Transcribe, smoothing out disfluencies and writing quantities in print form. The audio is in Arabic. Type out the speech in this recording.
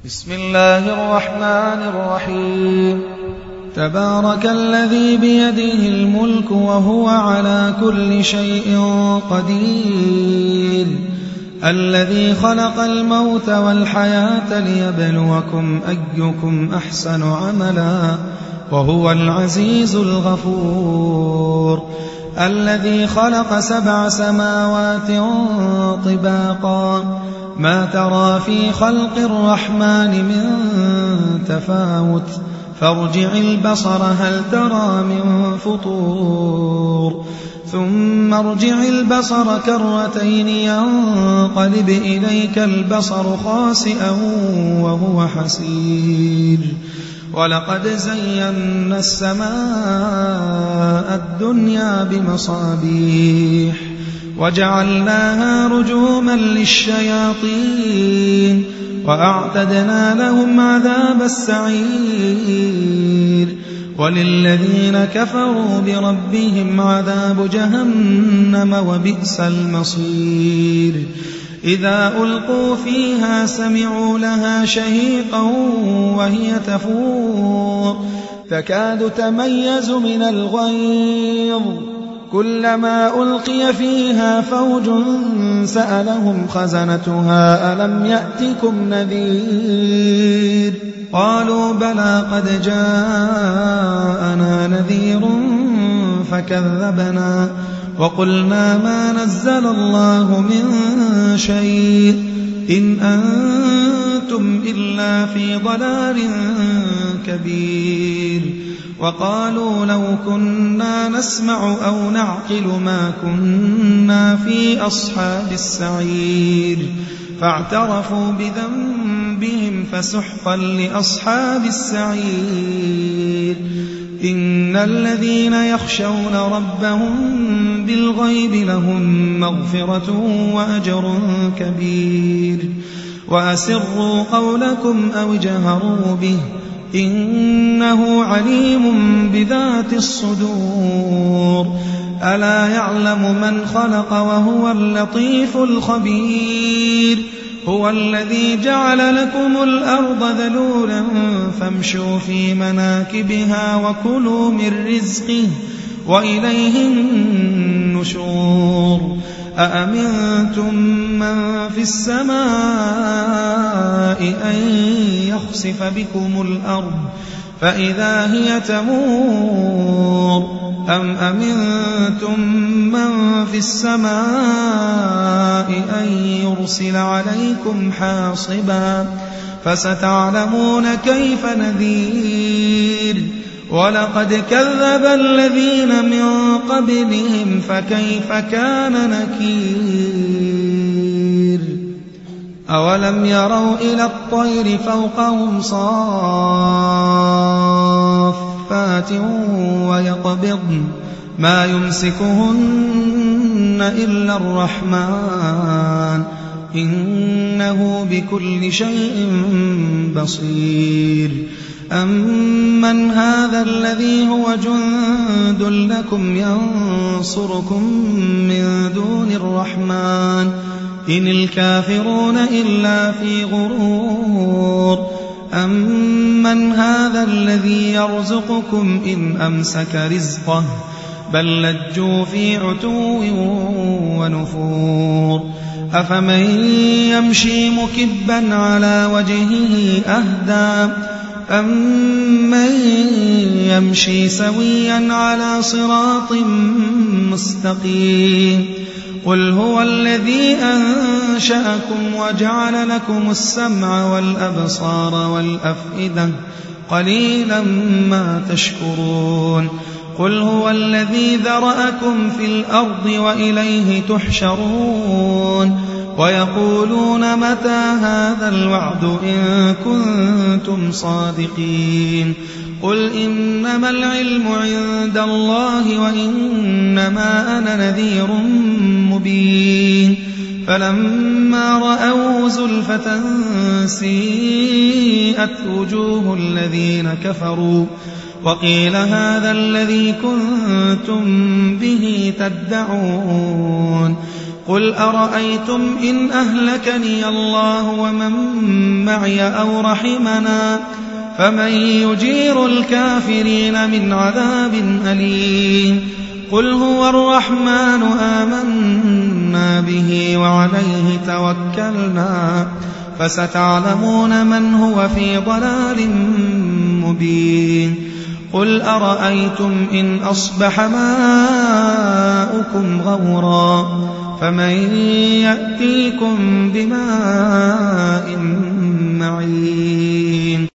بسم الله الرحمن الرحيم. تبارك الذي بيده الملك وهو على كل شيء قدير، الذي خلق الموت والحياة ليبلوكم أيكم أحسن عملا وهو العزيز الغفور، الذي خلق 7 سماوات طباقا ما ترى في خلق الرحمن من تفاوت، فارجع البصر هل ترى من فطور، ثم ارجع البصر كرتين ينقلب إليك البصر خاسئا وهو حسير، ولقد زينا السماء الدنيا بمصابيح وجعلناها رجوما للشياطين وأعتدنا لهم عذاب السعير، وللذين كفروا بربهم عذاب جهنم وبئس المصير. إذا ألقوا فيها سمعوا لها شهيقا وهي تفور تكاد تميز من الغيظ، كلما ألقي فيها فوج سألهم خزنتها ألم يأتكم نذير، قالوا بلى قد جاءنا نذير فكذبنا وقلنا ما نزل الله من شيء إن أنتم إلا في ضلال كبير، وقالوا لو كنا نسمع أو نعقل ما كنا في أصحاب السعير، فاعترفوا بذنبهم فسحقا لأصحاب السعير. إن الذين يخشون ربهم بالغيب لهم مغفرة وأجر كبير، وأسروا قولكم أو اجهروا به إنه عليم بذات الصدور، ألا يعلم من خلق وهو اللطيف الخبير، هو الذي جعل لكم الأرض ذلولا فامشوا في مناكبها وكلوا من رزقه وإليه النشور. أأمنتم من في السماء أن يخسف بكم الأرض فإذا هي تمور، أم أمنتم من في السماء أن يرسل عليكم حاصبا فستعلمون كيف نذير. ولقد كذب الذين من قبلهم فكيف كان نكير. أولم يروا إلى الطير فوقهم صافات ويقبضن ما يمسكهن إلا الرحمن إنه بكل شيء بصير. أمن هذا الذي هو جند لكم ينصركم من دون الرحمن إن الكافرون إلا في غرور. أمن هذا الذي يرزقكم إن أمسك رزقه بل لجوا في عتو ونفور. أفمن يمشي مكبا على وجهه أهدى أمن يمشي سويا على صراط مستقيم. قل هو الذي أنشأكم وجعل لكم السمع والأبصار والأفئدة قليلا ما تشكرون. قل هو الذي ذرأكم في الأرض وإليه تحشرون. ويقولون متى هذا الوعد إن كنتم صادقين. قل إنما العلم عند الله وإنما أنا نذير مبين. فلما رأوا زلفة سيئت وجوه الذين كفروا وقيل هذا الذي كنتم به تدعون. قل أرأيتم إن أهلكني الله ومن معي أو رحمنا فمن يجير الكافرين من عذاب أليم قل هو الرحمن آمنا به وعليه توكلنا فستعلمون من هو في ضلال مبين قل أرأيتم إن أصبح ماؤكم غورا فمن يأتيكم بماء معين